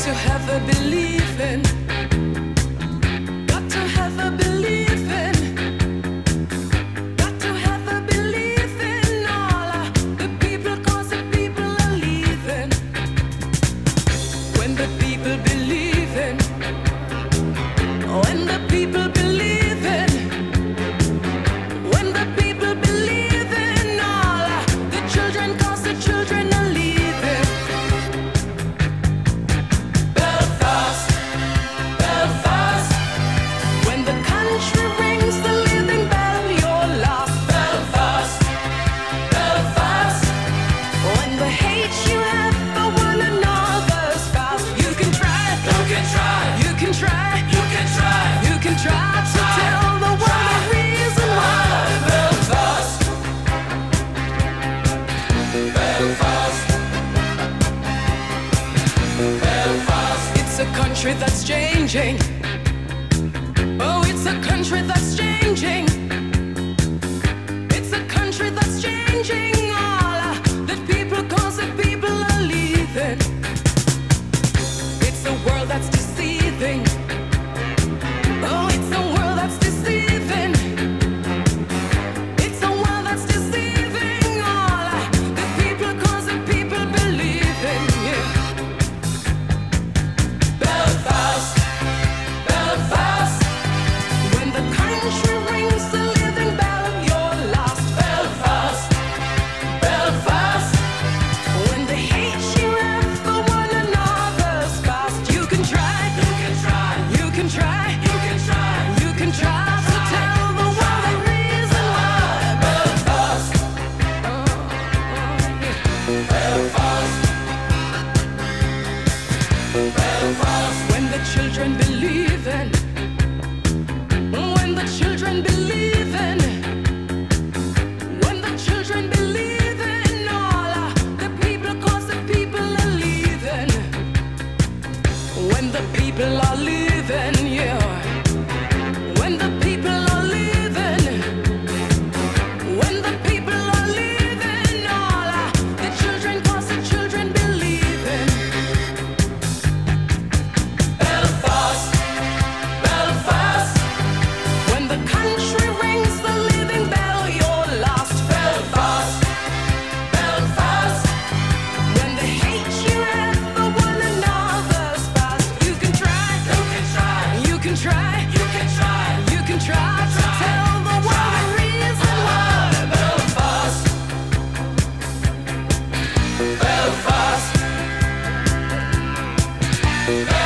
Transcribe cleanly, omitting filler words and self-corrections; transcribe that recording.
to have a believing. Got to have a believing. Got to have a believing. All of the people, 'cause the people are leaving. When the people believe in, when the people believe in, when the people believe in, all of the children, 'cause the children are leaving. Belfast, Belfast, when the country rings the living bell, you're lost. Belfast, Belfast, when the hate you have for one another's past. You can try, you can try, you can try, you can try, you can try to tell the world the reason why. Belfast, Belfast, Belfast. It's a country that's changing. Oh, it's a country that's changing. It's a country that's changing. All of the people, 'cause the people are leaving. It's a world that's deceiving. Oh, it's a world that's deceiving. It's a world that's deceiving. All of the people, 'cause the people believe in you. Belfast, Belfast, when the country rings the living bell, you're lost. Belfast, Belfast, when the hate you have for one another's past. You can try, you can try, you can try, you can try, you can try to tell the world the reason why. Belfast, Belfast, Belfast, when the children believe in, when the children believe in, when the children believe in, all of the people, 'cause the people are leaving. When the people are leaving, yeah. When the people are leaving, when the people are leaving, all of the children, 'cause the children believe in. Belfast, Belfast, when the country rings the living bell, you're lost. Belfast, Belfast, when the hate you have for one another's past. You can try, you can try, you can try, you can try, you can try to tell the world the reason why. Belfast, Belfast, Belfast.